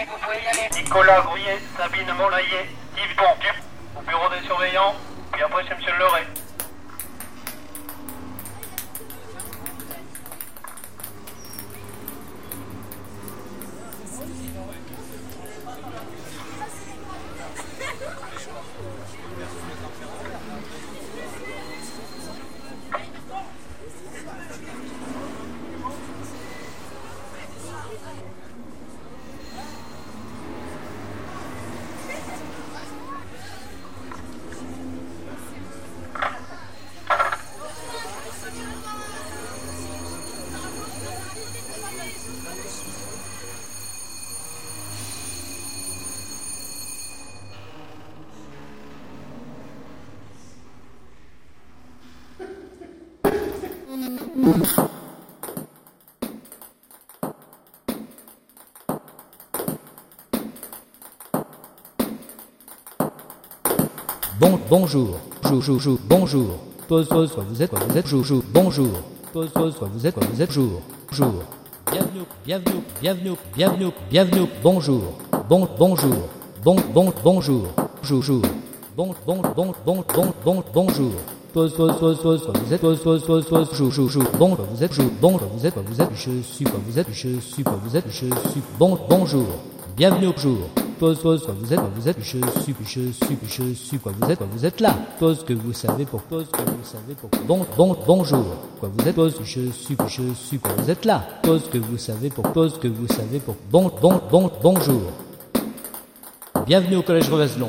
vous pouvez y aller. Nicolas Grouillet, Sabine Molaillet, Yves Pont, au bureau des surveillants, puis après c'est monsieur Leray. Bonjour, bonjour, pose, vous êtes, bonjour, vous êtes, jour, bienvenue, bonjour, bonjour, bonjour, bonjour, pose, vous êtes, je suis, bonjour, bienvenue au jour. Pose, vous êtes, je suis, vous êtes là. Pose que vous savez pour, bonjour. Quoi, vous êtes, pose, je suis, vous êtes là. Pose que vous savez pour, bonjour. Bienvenue au collège Reveselon.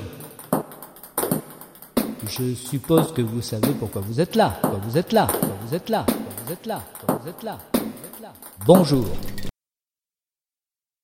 Je suppose que vous savez pourquoi vous êtes là. Bonjour.